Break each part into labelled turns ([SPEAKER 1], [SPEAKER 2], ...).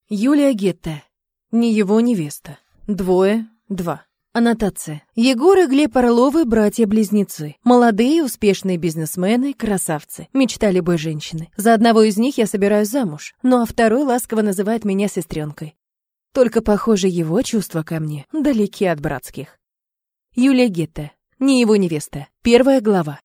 [SPEAKER 1] Юлия Гетте. Не его невеста. 2. Аннотация. Егор и Глеб Орловы — братья-близнецы. Молодые, успешные бизнесмены, красавцы. Мечта любой женщины. За одного из них я собираюсь замуж, ну а второй ласково называет меня сестренкой. Только, похоже, его чувства ко мне далеки от братских. Юлия Гетте. Не его невеста. 1 глава.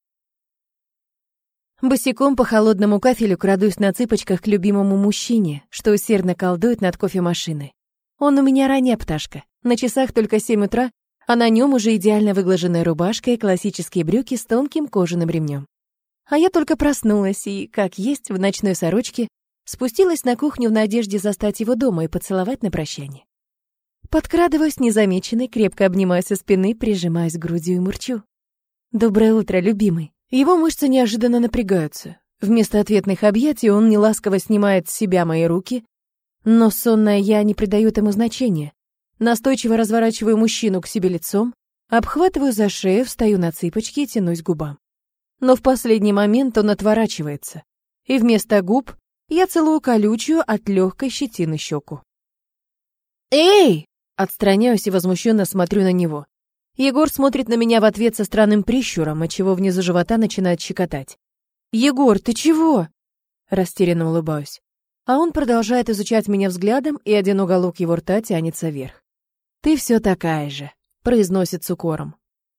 [SPEAKER 1] Босиком по холодному кафелю крадусь на цыпочках к любимому мужчине, что усердно колдует над кофемашиной. Он у меня ранняя пташка. На часах только 7 утра, а на нем уже идеально выглаженная рубашка и классические брюки с тонким кожаным ремнем. А я только проснулась и, как есть, в ночной сорочке, спустилась на кухню в надежде застать его дома и поцеловать на прощание. Подкрадываюсь незамеченной, крепко обнимаю со спины, прижимаюсь грудью и мурчу. «Доброе утро, любимый». Его мышцы неожиданно напрягаются. Вместо ответных объятий он неласково снимает с себя мои руки, но сонная я не придает ему значения. Настойчиво разворачиваю мужчину к себе лицом, обхватываю за шею, встаю на цыпочки и тянусь к губам. Но в последний момент он отворачивается, и вместо губ я целую колючую от легкой щетины щеку. «Эй!» — отстраняюсь и возмущенно смотрю на него. Егор смотрит на меня в ответ со странным прищуром, отчего внизу живота начинает щекотать. «Егор, ты чего?» Растерянно улыбаюсь. А он продолжает изучать меня взглядом, и один уголок его рта тянется вверх. «Ты все такая же», — произносит с укором.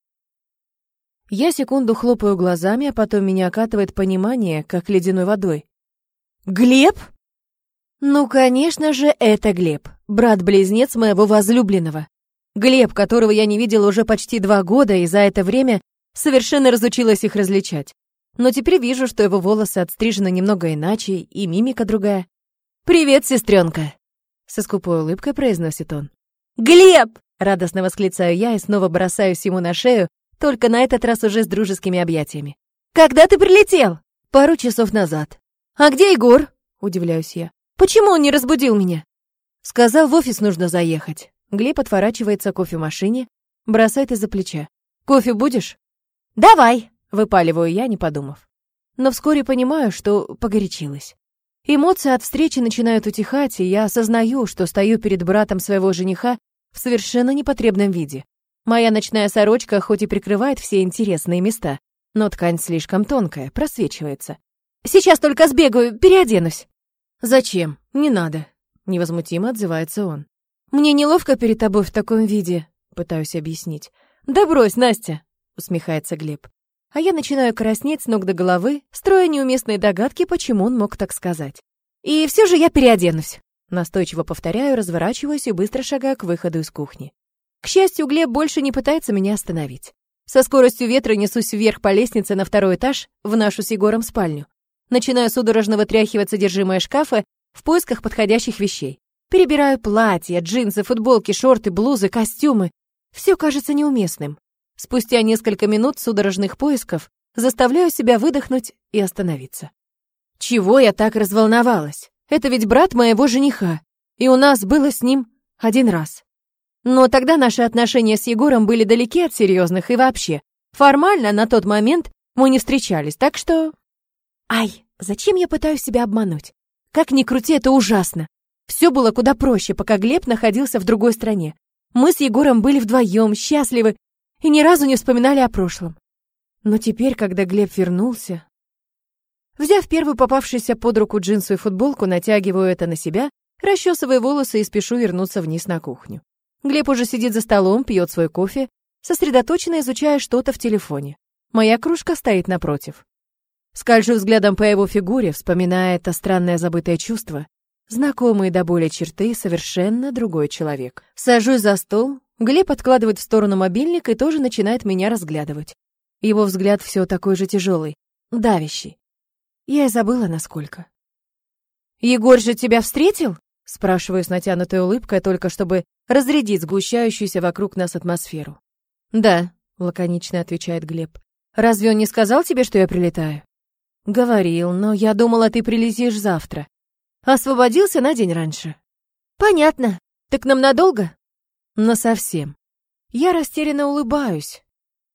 [SPEAKER 1] Я секунду хлопаю глазами, а потом меня окатывает понимание, как ледяной водой. «Глеб?» Ну, конечно же, это Глеб, брат-близнец моего возлюбленного. Глеб, которого я не видела уже почти 2 года, и за это время совершенно разучилась их различать. Но теперь вижу, что его волосы отстрижены немного иначе, и мимика другая. «Привет, сестренка!» Со скупой улыбкой произносит он. «Глеб!» — радостно восклицаю я и снова бросаюсь ему на шею, только на этот раз уже с дружескими объятиями. «Когда ты прилетел?» «Пару часов назад». «А где Егор?» — удивляюсь я. «Почему он не разбудил меня?» «Сказал, в офис нужно заехать». Глеб отворачивается к кофемашине, бросает из-за плеча. «Кофе будешь?» «Давай!» — выпаливаю я, не подумав. Но вскоре понимаю, что погорячилась. Эмоции от встречи начинают утихать, и я осознаю, что стою перед братом своего жениха в совершенно непотребном виде. Моя ночная сорочка хоть и прикрывает все интересные места, но ткань слишком тонкая, просвечивается. «Сейчас только сбегаю, переоденусь». «Зачем? Не надо», — невозмутимо отзывается он. «Мне неловко перед тобой в таком виде», — пытаюсь объяснить. «Да брось, Настя», — усмехается Глеб. А я начинаю краснеть с ног до головы, строя неуместные догадки, почему он мог так сказать. «И все же я переоденусь», — настойчиво повторяю, разворачиваюсь и быстро шагаю к выходу из кухни. К счастью, Глеб больше не пытается меня остановить. Со скоростью ветра несусь вверх по лестнице на 2-й этаж в нашу с Егором спальню. Начинаю судорожно вытряхивать содержимое шкафа в поисках подходящих вещей. Перебираю платья, джинсы, футболки, шорты, блузы, костюмы. Все кажется неуместным. Спустя несколько минут судорожных поисков заставляю себя выдохнуть и остановиться. Чего я так разволновалась? Это ведь брат моего жениха, и у нас было с ним 1 раз. Но тогда наши отношения с Егором были далеки от серьезных, и вообще, формально на тот момент мы не встречались, так что... Ай, зачем я пытаюсь себя обмануть? Как ни крути, это ужасно. Все было куда проще, пока Глеб находился в другой стране. Мы с Егором были вдвоем, счастливы, и ни разу не вспоминали о прошлом. Но теперь, когда Глеб вернулся... Взяв первую попавшуюся под руку джинсовую футболку, натягиваю это на себя, расчесываю волосы и спешу вернуться вниз на кухню. Глеб уже сидит за столом, пьет свой кофе, сосредоточенно изучая что-то в телефоне. Моя кружка стоит напротив. Скольжу взглядом по его фигуре, вспоминая это странное забытое чувство. Знакомые до боли черты, совершенно другой человек. Сажусь за стол, Глеб откладывает в сторону мобильник и тоже начинает меня разглядывать. Его взгляд все такой же тяжелый, давящий. Я и забыла, насколько. «Егор же тебя встретил?» Спрашиваю с натянутой улыбкой, только чтобы разрядить сгущающуюся вокруг нас атмосферу. «Да», — лаконично отвечает Глеб. «Разве он не сказал тебе, что я прилетаю?» «Говорил, но я думала, ты прилетишь завтра. Освободился на день раньше». «Понятно. Так нам надолго?» «Насовсем». Я растерянно улыбаюсь,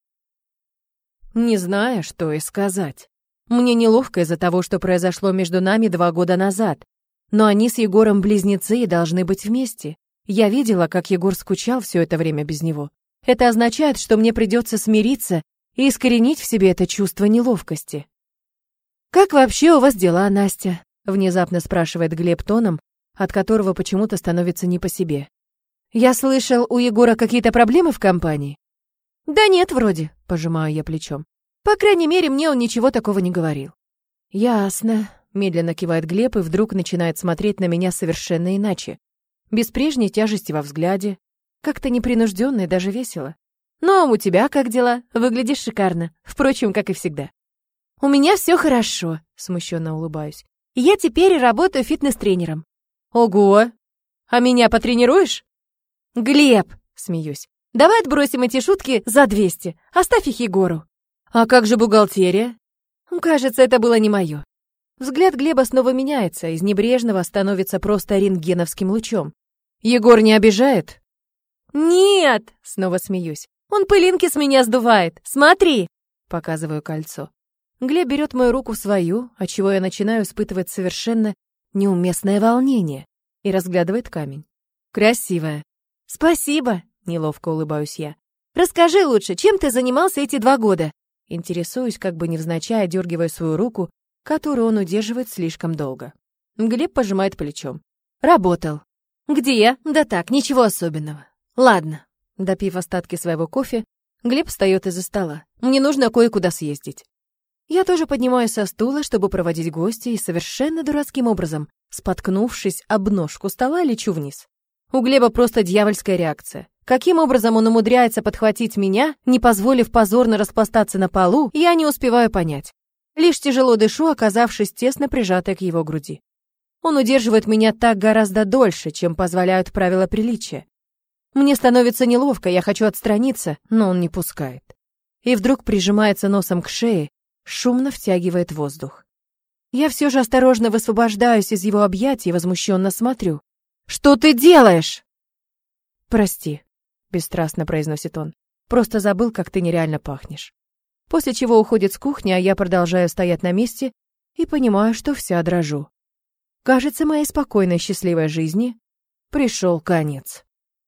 [SPEAKER 1] не зная, что и сказать. Мне неловко из-за того, что произошло между нами 2 года назад. Но они с Егором близнецы и должны быть вместе. Я видела, как Егор скучал все это время без него. Это означает, что мне придется смириться и искоренить в себе это чувство неловкости. «Как вообще у вас дела, Настя?» — внезапно спрашивает Глеб тоном, от которого почему-то становится не по себе. «Я слышал, у Егора какие-то проблемы в компании?» «Да нет, вроде», — пожимаю я плечом. «По крайней мере, мне он ничего такого не говорил». «Ясно», — медленно кивает Глеб и вдруг начинает смотреть на меня совершенно иначе. Без прежней тяжести во взгляде, как-то непринужденно и даже весело. «Ну, а у тебя как дела? Выглядишь шикарно. Впрочем, как и всегда». «У меня все хорошо», — смущенно улыбаюсь. «Я теперь работаю фитнес-тренером». «Ого! А меня потренируешь?» «Глеб!» — смеюсь. «Давай отбросим эти шутки за 200. Оставь их Егору». «А как же бухгалтерия?» «Кажется, это было не мое». Взгляд Глеба снова меняется, из небрежного становится просто рентгеновским лучом. «Егор не обижает?» «Нет!» — снова смеюсь. «Он пылинки с меня сдувает. Смотри!» — показываю кольцо. Глеб берет мою руку в свою, отчего я начинаю испытывать совершенно неуместное волнение, и разглядывает камень. «Красивая». «Спасибо!» — неловко улыбаюсь я. «Расскажи лучше, чем ты занимался эти 2 года?» Интересуюсь, как бы невзначай одергивая свою руку, которую он удерживает слишком долго. Глеб пожимает плечом. «Работал». «Где?» «Да так, ничего особенного». «Ладно». Допив остатки своего кофе, Глеб встает из-за стола. «Мне нужно кое-куда съездить». Я тоже поднимаюсь со стула, чтобы проводить гостя, и совершенно дурацким образом, споткнувшись об ножку стола, лечу вниз. У Глеба просто дьявольская реакция. Каким образом он умудряется подхватить меня, не позволив позорно распластаться на полу, я не успеваю понять. Лишь тяжело дышу, оказавшись тесно прижатой к его груди. Он удерживает меня так гораздо дольше, чем позволяют правила приличия. Мне становится неловко, я хочу отстраниться, но он не пускает. И вдруг прижимается носом к шее, шумно втягивает воздух. Я все же осторожно высвобождаюсь из его объятий и возмущенно смотрю. «Что ты делаешь?» «Прости», — бесстрастно произносит он. «Просто забыл, как ты нереально пахнешь». После чего уходит с кухни, а я продолжаю стоять на месте и понимаю, что вся дрожу. Кажется, моей спокойной, счастливой жизни пришел конец.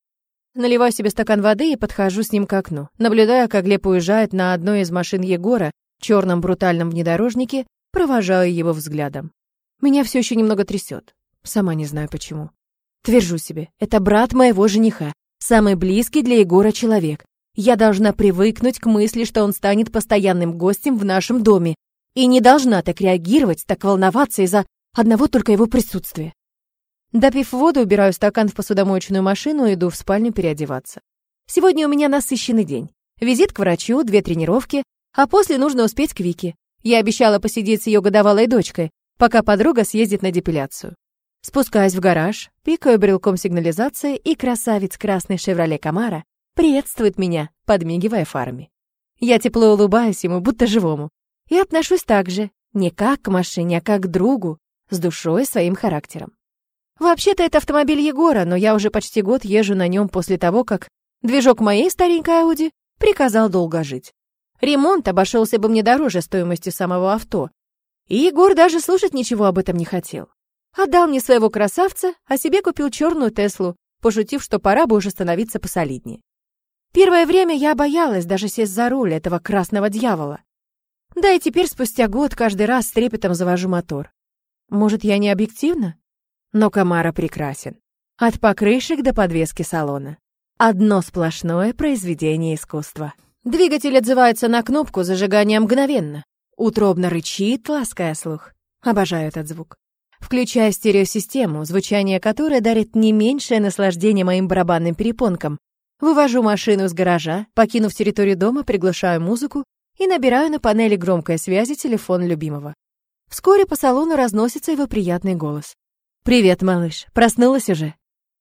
[SPEAKER 1] Наливаю себе стакан воды и подхожу с ним к окну. Наблюдая, как Глеб уезжает на одной из машин Егора, черном брутальном внедорожнике, провожаю его взглядом. Меня все еще немного трясет. Сама не знаю почему. Твержу себе, это брат моего жениха, самый близкий для Егора человек. Я должна привыкнуть к мысли, что он станет постоянным гостем в нашем доме, и не должна так реагировать, так волноваться из-за одного только его присутствия. Допив воду, убираю стакан в посудомоечную машину и иду в спальню переодеваться. Сегодня у меня насыщенный день. Визит к врачу, 2 тренировки, а после нужно успеть к Вике. Я обещала посидеть с ее годовалой дочкой, пока подруга съездит на депиляцию. Спускаюсь в гараж, пикаю брелком сигнализации, и красавец красный «Шевроле Камаро» приветствует меня, подмигивая фарами. Я тепло улыбаюсь ему, будто живому, и отношусь так же, не как к машине, а как к другу, с душой, своим характером. Вообще-то это автомобиль Егора, но я уже почти год езжу на нем после того, как движок моей старенькой Ауди приказал долго жить. Ремонт обошелся бы мне дороже стоимости самого авто, и Егор даже слушать ничего об этом не хотел. Отдал мне своего красавца, а себе купил черную Теслу, пошутив, что пора бы уже становиться посолиднее. Первое время я боялась даже сесть за руль этого красного дьявола. Да и теперь, спустя год, каждый раз с трепетом завожу мотор. Может, я не объективна? Но Камаро прекрасен. От покрышек до подвески салона. Одно сплошное произведение искусства. Двигатель отзывается на кнопку зажигания мгновенно. Утробно рычит, лаская слух. Обожаю этот звук. Включаю стереосистему, звучание которой дарит не меньшее наслаждение моим барабанным перепонкам. Вывожу машину из гаража, покинув территорию дома, приглушаю музыку и набираю на панели громкой связи телефон любимого. Вскоре по салону разносится его приятный голос. «Привет, малыш. Проснулась уже?»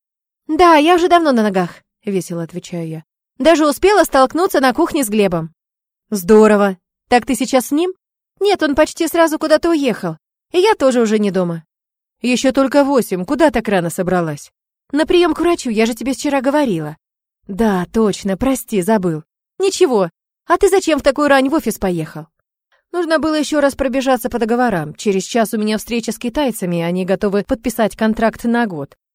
[SPEAKER 1] «Да, я уже давно на ногах», — весело отвечаю я. «Даже успела столкнуться на кухне с Глебом». «Здорово. Так ты сейчас с ним?» «Нет, он почти сразу куда-то уехал. И я тоже уже не дома». «Еще только 8. Куда так рано собралась?» «На прием к врачу, я же тебе вчера говорила». «Да, точно, прости, забыл». «Ничего. А ты зачем в такую рань в офис поехал?» Нужно было еще раз пробежаться по договорам. Через час у меня встреча с китайцами, и они готовы подписать контракт на год.